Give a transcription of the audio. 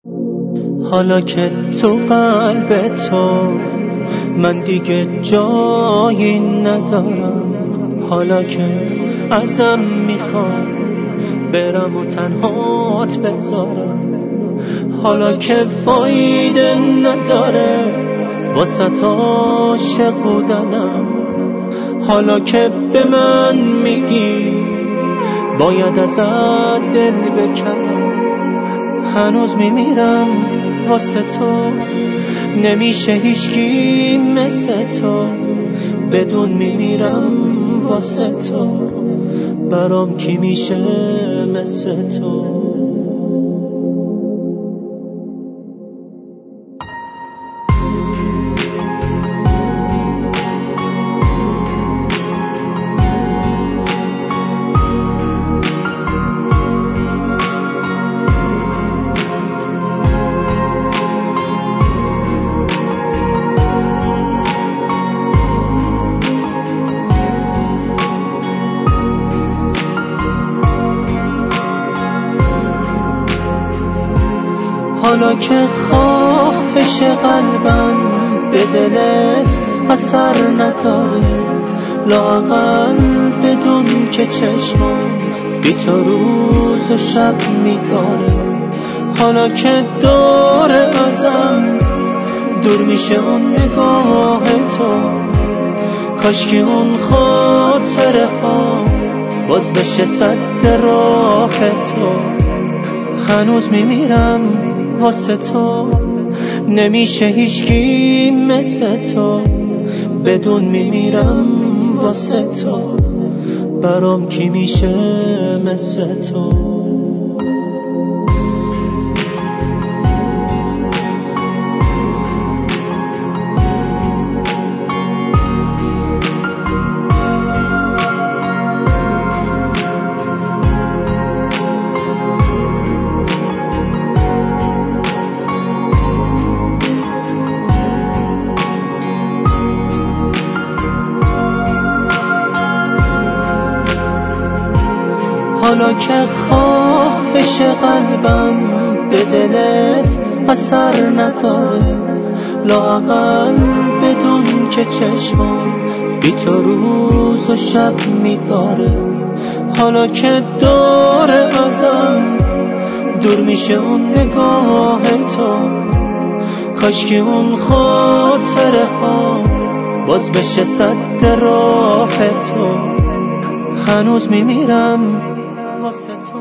حالا که تو قلب تو من دیگه جایی ندارم، حالا که ازم میخوام برم و تنهات بذارم، حالا که فایده نداره واسه عاشق بودنم، حالا که به من میگی باید ازت دل بکنم، هنوز میمیرم واسه تو، نمیشه هیچکی مثل تو، بدون میمیرم واسه تو، برام کی میشه مثل تو. حالا که خواهش قلبم به دلت اثر نداره، لااقل بدون که چشمم بی تو روز و شب میداره، حالا که دور ازم دور میشه اون نگاه تو، کاشکی اون خاطره ها باز بشه سد راه تو، هنوز میمیرم واسه تو، نمیشه هیچکی مثل تو، بدون میمیرم واسه تو، برام کی میشه مثل تو. حالا که خواهش قلبم به دلت اثر نداره، لااقل بدون که چشمم بی تو روز و شب میداره، حالا که دور ازم دور میشه اون نگاه تو، کاشکی اون خاطره ها باز بشه سد راه تو، هنوز میمیرم واسه تو.